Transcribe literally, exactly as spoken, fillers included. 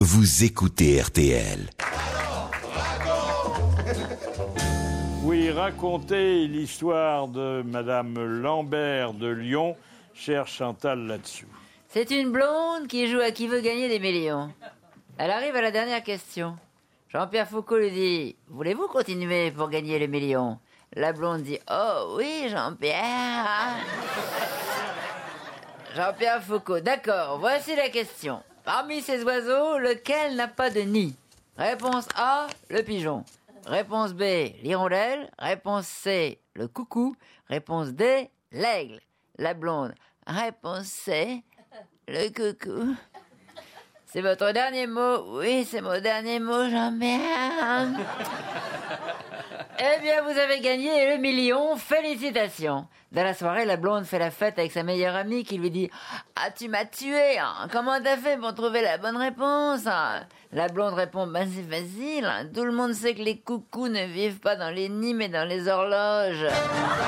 Vous écoutez R T L. Oui, racontez l'histoire de Madame Lambert de Lyon. Cher Chantal là-dessus. C'est une blonde qui joue à qui veut gagner des millions. Elle arrive à la dernière question. Jean-Pierre Foucault lui dit « Voulez-vous continuer pour gagner les millions ?» La blonde dit « Oh oui, Jean-Pierre !» Jean-Pierre Foucault, d'accord, voici la question. Parmi ces oiseaux, lequel n'a pas de nid? Réponse A, le pigeon. Réponse B, l'hirondelle. Réponse C, le coucou. Réponse D, l'aigle. La blonde. Réponse C, le coucou. C'est votre dernier mot? Oui, c'est mon dernier mot, Jean-Pierre. Eh bien, vous avez gagné le million. Félicitations. Dans la soirée, la blonde fait la fête avec sa meilleure amie qui lui dit « Ah, tu m'as tué, hein. Comment t'as fait pour trouver la bonne réponse, hein ?» La blonde répond « Ben, c'est facile, hein. Tout le monde sait que les coucous ne vivent pas dans les nids mais dans les horloges. »